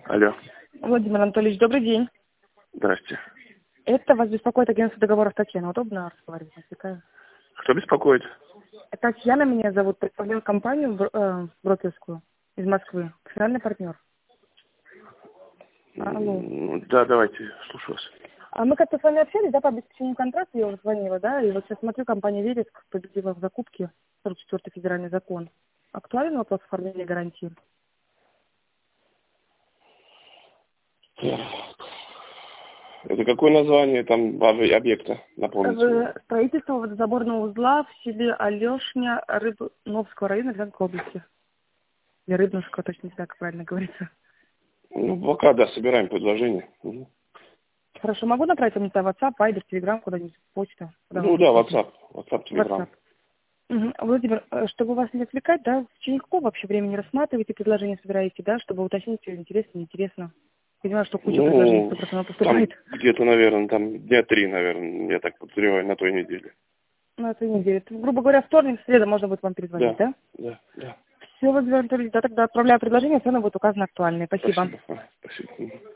Алло. Владимир Анатольевич, добрый день. Здрасте. Это вас беспокоит агентство договоров Татьяна. Удобно разговаривать? Отвлекаю? Кто беспокоит? Татьяна меня зовут, представляю компанию брокерскую из Москвы. Профессиональный партнер. Алло. Да, давайте, слушаю вас. А мы как-то с вами общались, да, по обеспечению контракта, я уже звонила, да, и вот сейчас смотрю, компания Вереск победила в закупке, 44-й федеральный закон. Актуален вопрос оформления гарантии? Это какое название там объекта, напомните? Строительство водозаборного узла в селе Алешня Рыбновского района Рязанской области. Или Рыбновского, точно не знаю, как правильно говорится. Ну, пока, да, собираем предложение. Угу. Хорошо, могу направить вам это в WhatsApp, Viber, Telegram, куда-нибудь, почта? Ну да, WhatsApp, Telegram. Угу. Владимир, чтобы вас не отвлекать, да, в течение какого вообще времени рассматриваете предложение, собираете, да, чтобы уточнить, все интересно, неинтересно? Понимаю, что куча предложений просто поступает. Там где-то, наверное, там дня 3, наверное, я так подозреваю, на той неделе. На этой неделе. Грубо говоря, вторник, среда можно будет вам перезвонить, да? Да. Все, Владимир Анатольевич, да, тогда отправляю предложение, цены будут указаны актуальные. Спасибо. Спасибо.